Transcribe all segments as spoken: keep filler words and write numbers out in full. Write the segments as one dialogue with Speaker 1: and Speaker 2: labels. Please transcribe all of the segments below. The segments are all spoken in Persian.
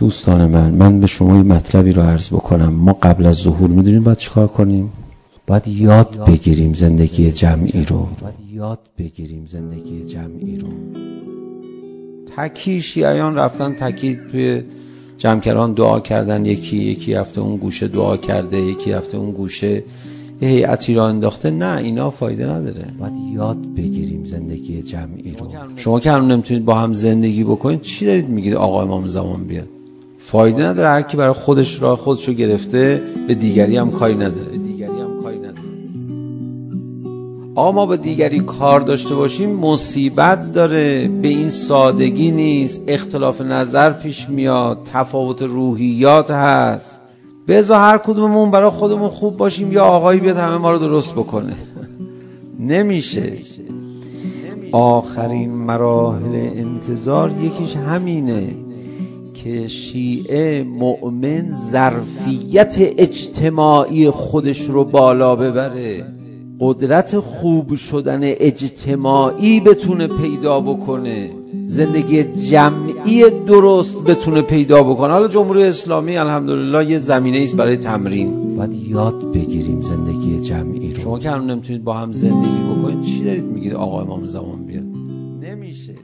Speaker 1: دوستان من من به شما یه مطلبی رو عرض بکنم. ما قبل از ظهور میدونیم باید چیکار کنیم؟ باید یاد بگیریم زندگی جمعی رو. باید یاد بگیریم زندگی جمعی رو. تکی شیعیان رفتن تکی توی جمکران دعا کردن، یکی یکی رفته اون گوشه دعا کرده، یکی رفته اون گوشه یه هیئتی را انداخته. نه، اینا فایده نداره. باید یاد بگیریم زندگی جمعی رو. شما که هم نمیتونید با هم زندگی بکنید، چی دارید میگید آقا امام زمان بیاد؟ فایده نداره. هر کی برای خودش راه خودش رو گرفته، به دیگری هم کاری نداره. به دیگری هم کاری نداره. آقا ما به دیگری کار داشته باشیم مصیبت داره. به این سادگی نیست. اختلاف نظر پیش میاد، تفاوت روحیات هست. بذار هر کدوممون برای خودمون خوب باشیم یا آقایی بیاد همه ما رو درست بکنه. نمیشه. آخرین مراحل انتظار یکیش همینه که شیعه مؤمن ظرفیت اجتماعی خودش رو بالا ببره، قدرت خوب شدن اجتماعی بتونه پیدا بکنه، زندگی جمعی درست بتونه پیدا بکنه. حالا جمهوری اسلامی الحمدلله یه زمینه ایست برای تمرین. باید یاد بگیریم زندگی جمعی رو. شما که هم نمیتونید با هم زندگی بکنید، چی دارید میگید آقا امام زمان بیاد؟ نمیشه.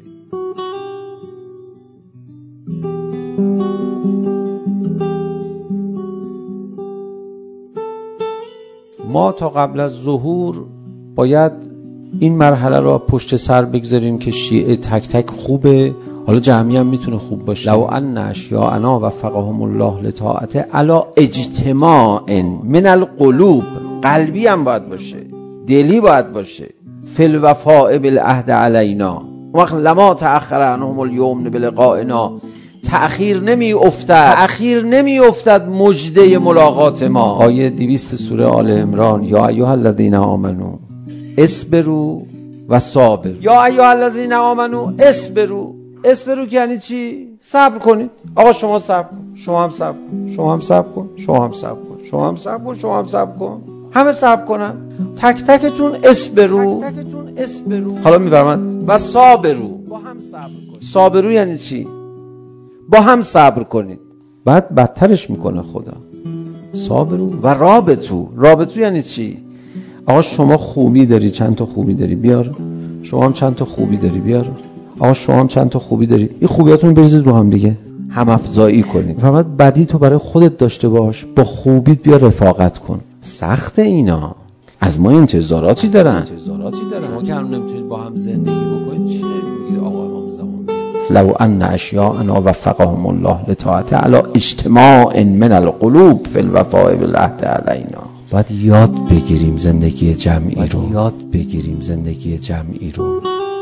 Speaker 1: ما تا قبل از ظهور باید این مرحله رو پشت سر بگذاریم که شیعه تک تک خوبه. حالا جمعی هم میتونه خوب باشه. لو ان اشیاءنا وفقهم الله لطاعت علی اجتماع من القلوب. قلبی هم باید باشه، دلی باید باشه. فی الوفاء بالعهد علینا وقت لما تأخر عنهم اليوم بلقائنا. تأخیر نمی افتد تأخیر نمی افتد مژده ملاقات ما. آیه دویست سوره آل عمران. یا ایها الذین آمنو اصبروا و صابروا. یا ایها الذین آمنو اصبروا. اصبروا یعنی چی؟ صبر کنید. آقا شما صبر کن، شما هم صبر کن، شما هم صبر کن، شما هم صبر کن، شما هم صبر کن، شما هم صبر کن. همه صبر کنن. تک تکتون اصبروا. تک تکتون اصبروا. حالا میفرماد و صابروا. با هم صبر کنید. صابروا یعنی چی؟ با هم صبر کنید. بعد بدترش میکنه خدا. صابروا و رابطو. رابطو یعنی چی؟ آقا شما خوبی داری، چند تا خوبی داری بیار. شما هم چند تا خوبی داری بیار. آقا شما هم چند تا خوبی داری. این خوبیاتون بریزید رو هم دیگه، هم افزایی کنید. فقط بدی تو برای خودت داشته باش، با خوبیت بیا رفاقت کن. سخت اینا. از ما انتظاراتی دارن. انتظاراتی دارن. شما که هم نمیتونید با هم زندگی بکنید، چی دارید میگید آقا امام زمان بیاد؟ لو ان اشیاءنا وفقهم الله لطاعت علی اجتماع من القلوب فی الوفاء بالعهد علینا. باید یاد بگیریم زندگی جمعی رو. باید یاد بگیریم زندگی جمعی رو.